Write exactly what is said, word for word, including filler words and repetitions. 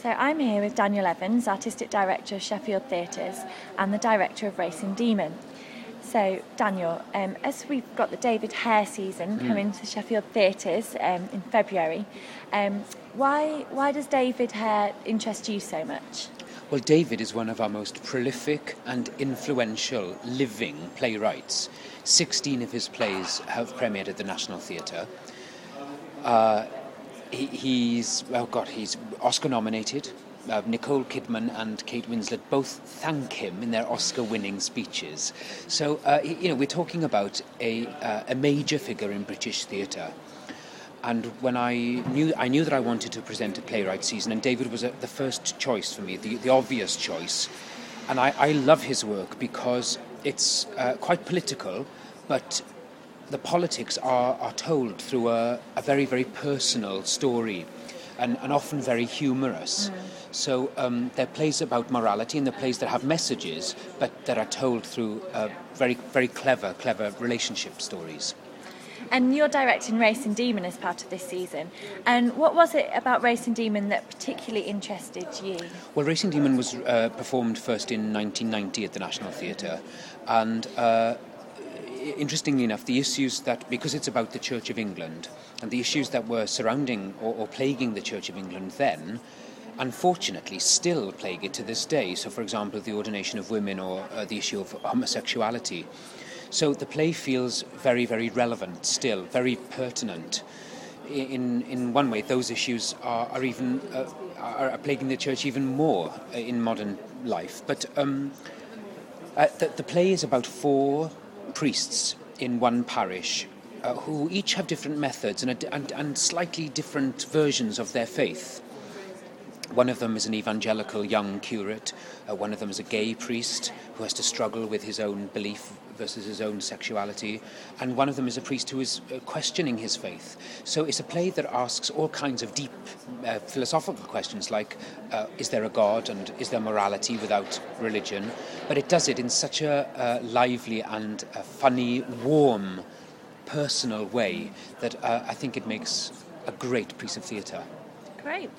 So I'm here with Daniel Evans, Artistic Director of Sheffield Theatres and the Director of Racing Demon. So Daniel, um, as we've got the David Hare season Mm. coming to Sheffield Theatres um, in February, um, why why does David Hare interest you so much? Well, David is one of our most prolific and influential living playwrights. Sixteen of his plays have premiered at the National Theatre. Uh, he, he's, oh God, he's Oscar nominated. Uh, Nicole Kidman and Kate Winslet both thank him in their Oscar-winning speeches. So, uh, you know, we're talking about a, uh, a major figure in British theatre. And when I knew I knew that I wanted to present a playwright season, and David was a, the first choice for me, the, the obvious choice. And I, I love his work because it's uh, quite political, but the politics are, are told through a, a very, very personal story, and, and often very humorous. Mm. So um, they're plays about morality, and they're plays that have messages, but that are told through uh, very, very clever, clever relationship stories. And you're directing Racing Demon as part of this season. And what was it about Racing Demon that particularly interested you? Well, Racing Demon was uh, performed first in nineteen ninety at the National Theatre. And uh, interestingly enough, the issues that, because it's about the Church of England, and the issues that were surrounding or, or plaguing the Church of England then, unfortunately still plague it to this day. So, for example, the ordination of women, or uh, the issue of homosexuality. So the play feels very, very relevant still, very pertinent. In in one way, those issues are, are even uh, are plaguing the church even more in modern life. But um, uh, the, the play is about four priests in one parish uh, who each have different methods and, a, and and slightly different versions of their faith. One of them is an evangelical young curate. Uh, one of them is a gay priest who has to struggle with his own belief versus his own sexuality. And one of them is a priest who is uh, questioning his faith. So it's a play that asks all kinds of deep uh, philosophical questions like, uh, is there a God, and is there morality without religion? But it does it in such a uh, lively and a funny, warm, personal way that uh, I think it makes a great piece of theatre. Great.